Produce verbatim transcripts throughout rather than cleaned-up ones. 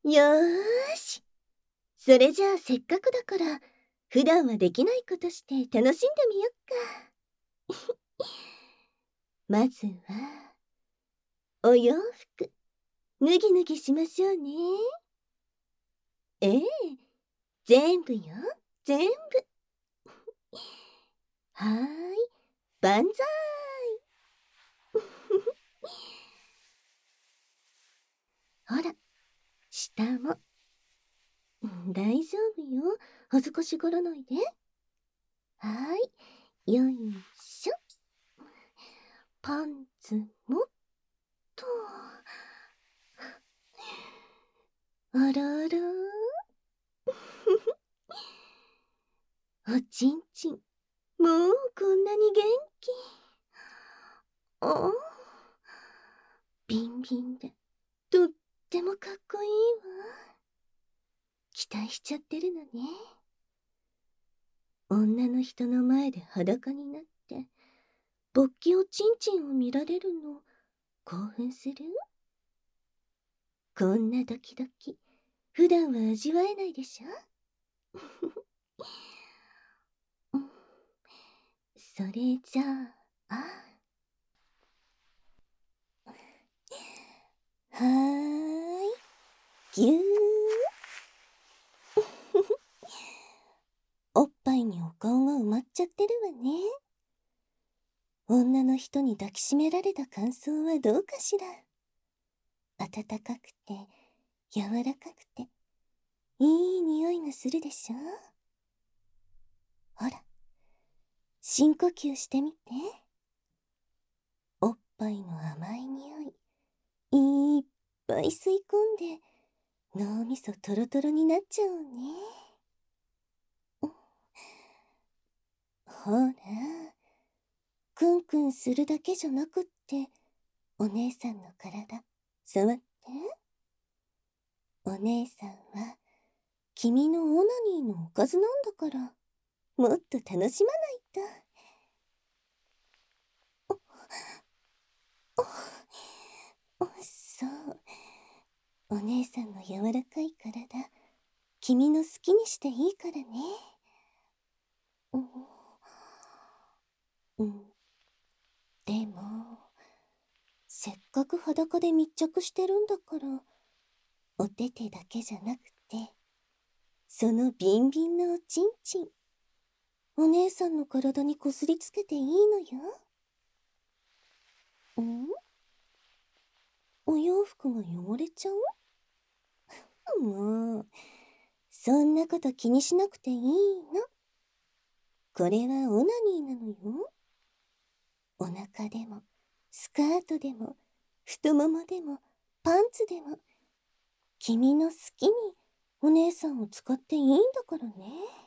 よーし。それじゃあせっかくだから、普段はできないことして楽しんでみよっか。まずは、お洋服、脱ぎ脱ぎしましょうね。ええ、全部よ、全部。はーい、万歳。ほら、下も。うん、大丈夫よ。恥ずかしがらないで。はーい、よいしょ。パンツもっと。あらあら。おちんちん、もうこんなに元気。ああ、ビンビンで、とってもかっこいいわ。期待しちゃってるのね。女の人の前で裸になって、勃起おちんちんを見られるの、興奮する？こんなドキドキ、普段は味わえないでしょ？うん、それじゃあ、はーい、ぎゅー。おっぱいにお顔が埋まっちゃってるわね。女の人に抱きしめられた感想はどうかしら。暖かくて、柔らかくて、いい匂いがするでしょ？ほら、深呼吸してみて。おっぱいの甘い匂い、いっぱい吸い込んで、脳みそトロトロになっちゃうね。ほら、クンクンするだけじゃなくって、お姉さんの体、触って。お姉さんは、君のオナニーのおかずなんだから、もっと楽しまないと。そう。お姉さんの柔らかい体、君の好きにしていいからね。うん。うん。でも、せっかく裸で密着してるんだから、お手手だけじゃなくて、そのビンビンのおちんちん、お姉さんの体にこすりつけていいのよ。ん？お洋服が汚れちゃう？もう、そんなこと気にしなくていいの。これはオナニーなのよ。お腹でも、スカートでも、太ももでも、パンツでも、君の好きにお姉さんを使っていいんだからね。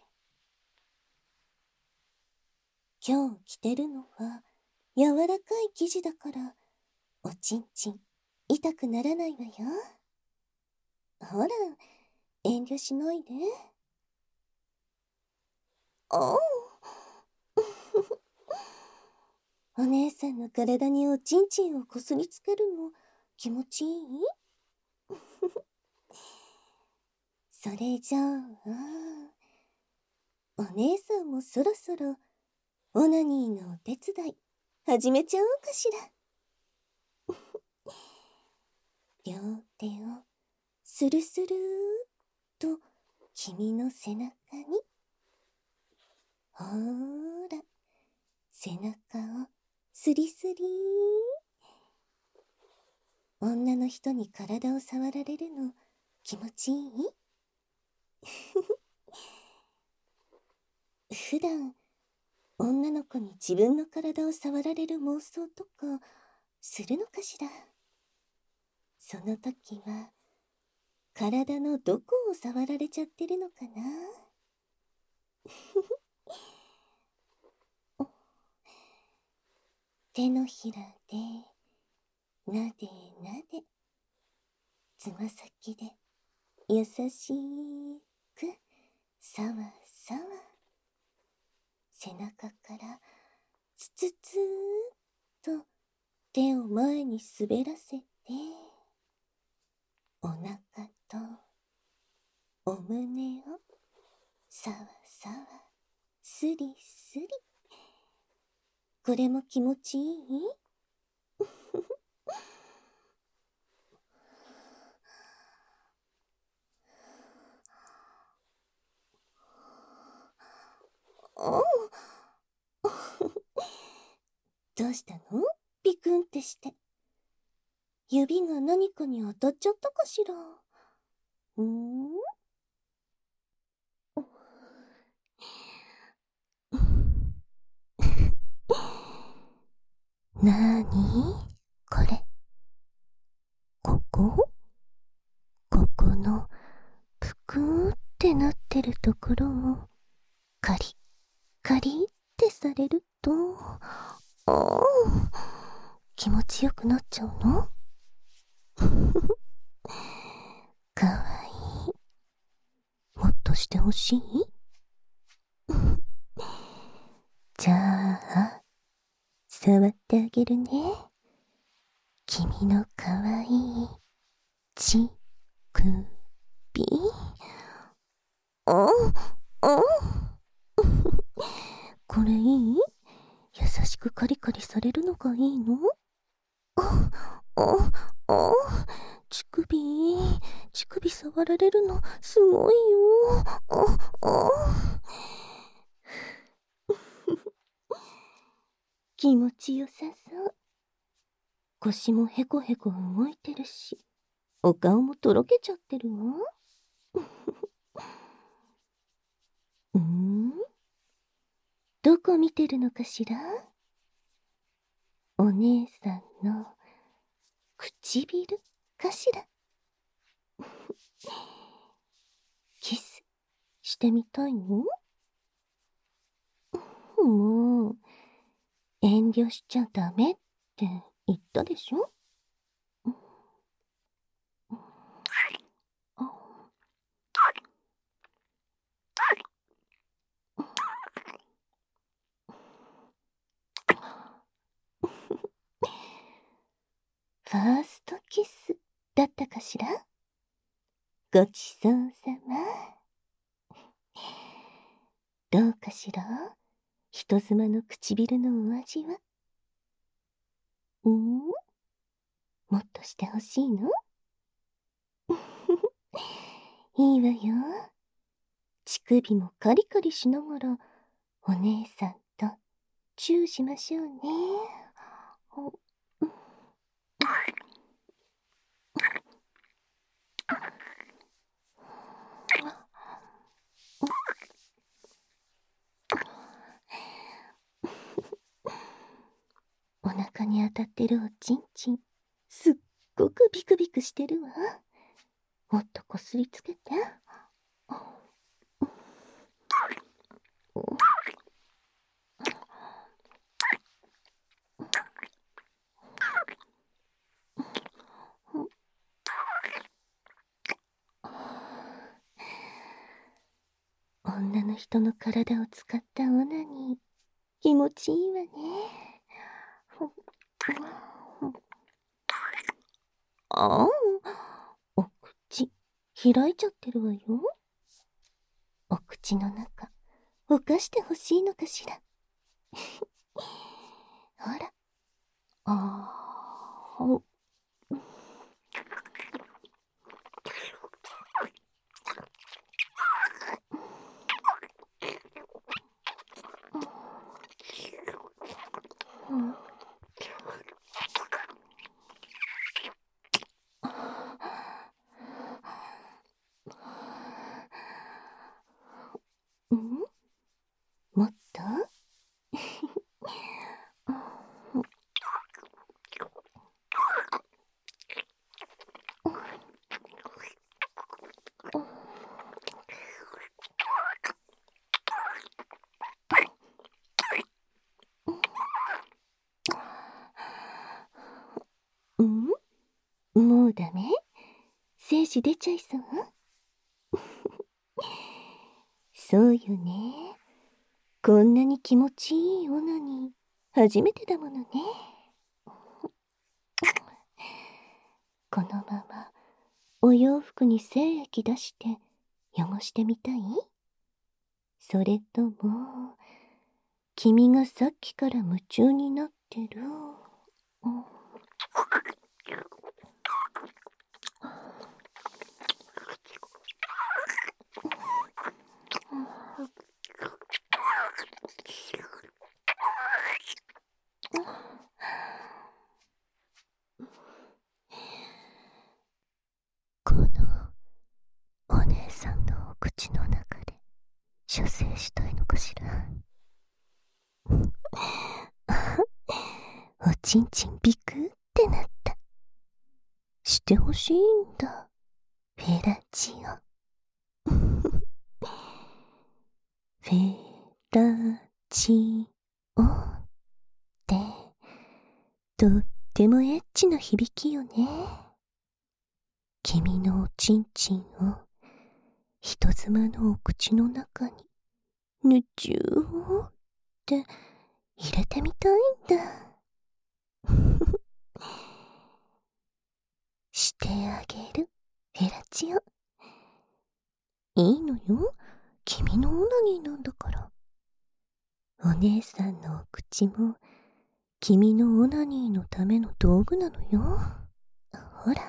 今日着てるのは柔らかい生地だから、おちんちん痛くならないわよ。ほら、遠慮しないで。ああ。お姉さんの体におちんちんをこすりつけるの気持ちいい？それじゃあ、お姉さんもそろそろオナニーのお手伝い始めちゃおうかしら。両手をスルスルーっと君の背中に。ほーら、背中をスリスリー。女の人に体を触られるの気持ちいい？普段女の子に自分の体を触られる妄想とかするのかしら。その時は体のどこを触られちゃってるのかな。手のひらでなでなで、つま先で優しくさわさわ、背中からつつつーっと手を前に滑らせて、お腹とお胸をさわさわすりすり。これも気持ちいい？おどうしたの？ビクンってして。指が何かに当たっちゃったかしら。うーんなーにこれ。ここここのぷくーってなってるところをカリッカリッってされると、あー気持ちよくなっちゃうの？かわいい。もっとしてほしい？じゃあ触ってあげるね。君のかわいいちくび。ああこれいい？優しくカリカリされるのがいいの？あ、あ、あ、乳首、乳首触られるのすごいよ。あ、あ。気持ちよさそう。腰もへこへこ動いてるし、お顔もとろけちゃってるわ。うーんどこ見てるのかしら？お姉さんの唇かしら？キスしてみたいの？もう遠慮しちゃダメって言ったでしょ？ファーストキスだったかしら？ごちそうさま。どうかしら？人妻の唇のお味は。んーもっとしてほしいの？いいわよ。乳首もカリカリしながらお姉さんとチューしましょうね。お腹に当たってるおちんちん、すっごくビクビクしてるわ。もっとこすりつけて。女の人の体を使ったオナニー、気持ちいいわね。ああ、お口開いちゃってるわよ。お口の中おかしてほしいのかしら。ほら、あーうんもっとうんもうダメ？精子出ちゃいそう？そうよね。こんなに気持ちいいオナニー初めてだものね。このままお洋服に精液出して汚してみたい？それとも、君がさっきから夢中になってる、うん、このお姉さんのお口の中で射精したいのかしら。おちんちんビクってなった。してほしいんだ、フェラチオ。フェラチオってとってもエッチな響きよね。君のおちんちんを人妻のお口の中にぬちゅーって入れてみたいんだ。してあげる、フェラチオ。いいのよ、君のオナニーなんだから。お姉さんのお口も君のオナニーのための道具なのよ。ほら。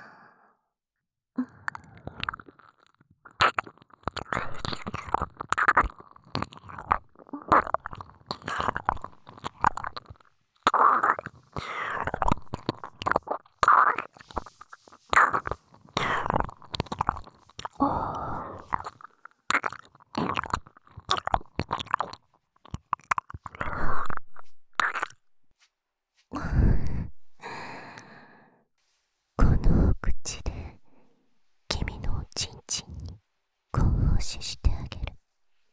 このお口で君のおちんちんにご奉仕してあげる。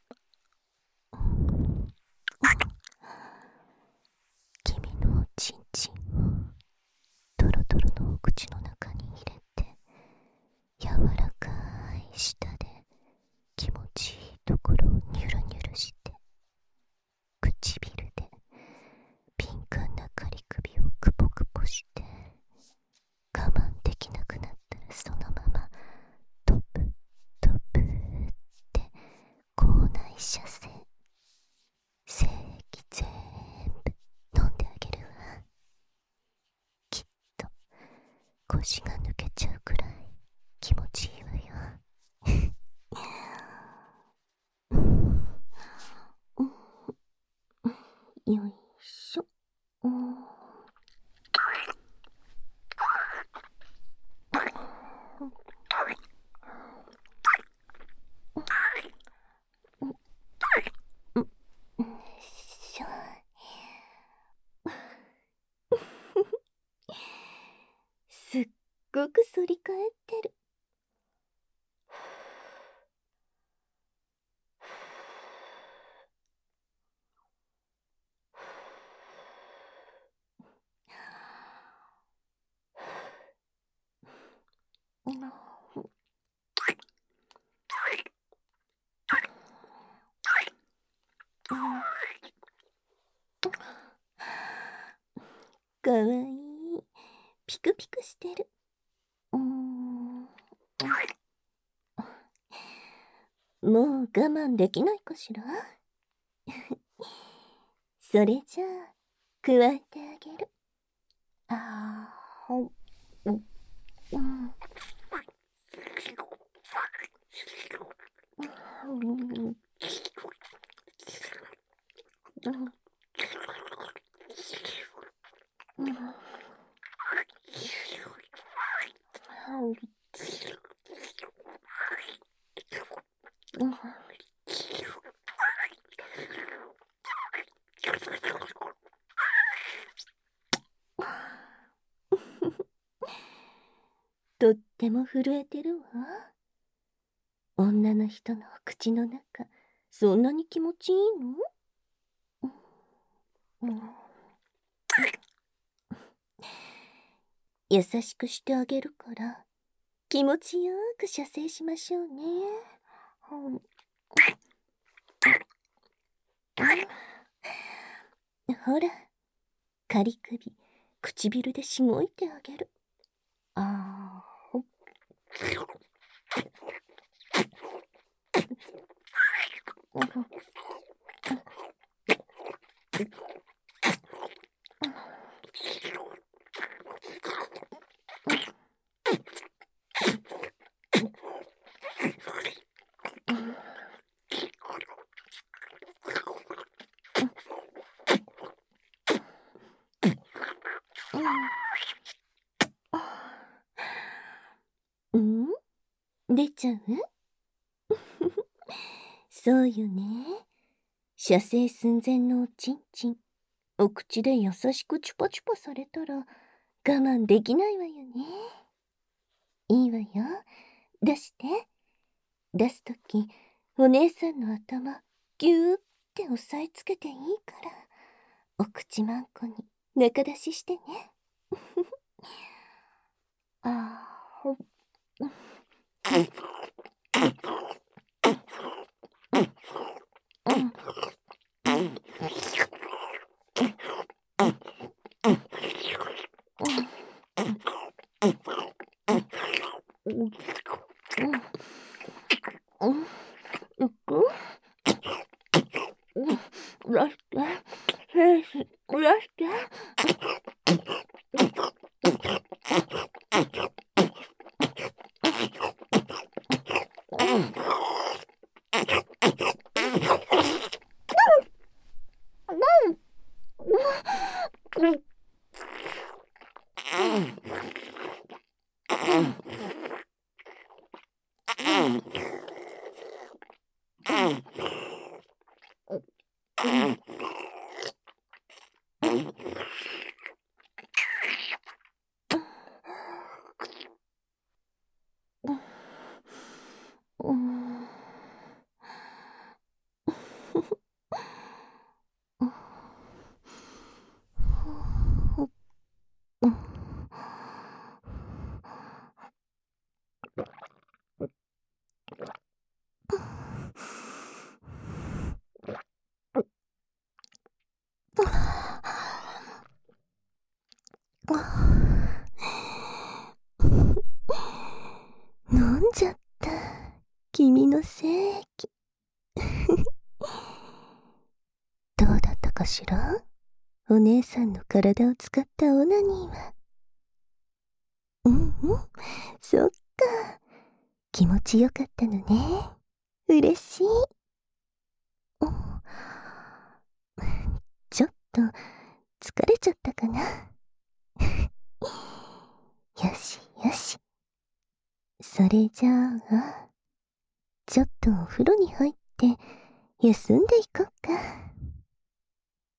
君のおちんちんをトロトロのお口の中に入れて、柔らかい舌で気持ちいいところをニュルニュルして、唇でピンクな仮首をクポクポして、我慢できなくなったらそのままトプトプって口内射精、精液全部飲んであげるわ。きっと腰が抜けちゃうくらい気持ちいいわよ。よいしょ。うんしょ。すっごく反り返ってる。かわいい。ピクピクしてる。うーん。もう我慢できないかしら。それじゃあ加えてあげる。あーほうんうんうんとっても震えてるわ。女の人の口の中、そんなに気持ちいいの？うん、優しくしてあげるから、気持ちよく射精しましょうね。うん、ほら、仮首、唇でしごいてあげる。あーほっ。 うん？出ちゃう？そうよね。射精寸前のおちんちん、お口で優しくチュパチュパされたら我慢できないわよね。いいわよ。出して。出すとき、お姉さんの頭、ぎゅーって押さえつけていいから、お口まんこに中出ししてね。あーほっ。うく出して、精子出して。うん。飲んじゃった。君の精液。どうだったかしら？お姉さんの体を使ったオナニーは。うんうん、そっか。気持ちよかったのね。嬉しい。ちょっと疲れちゃったかな。よしよし。それじゃあ、ちょっとお風呂に入って休んでいこっか。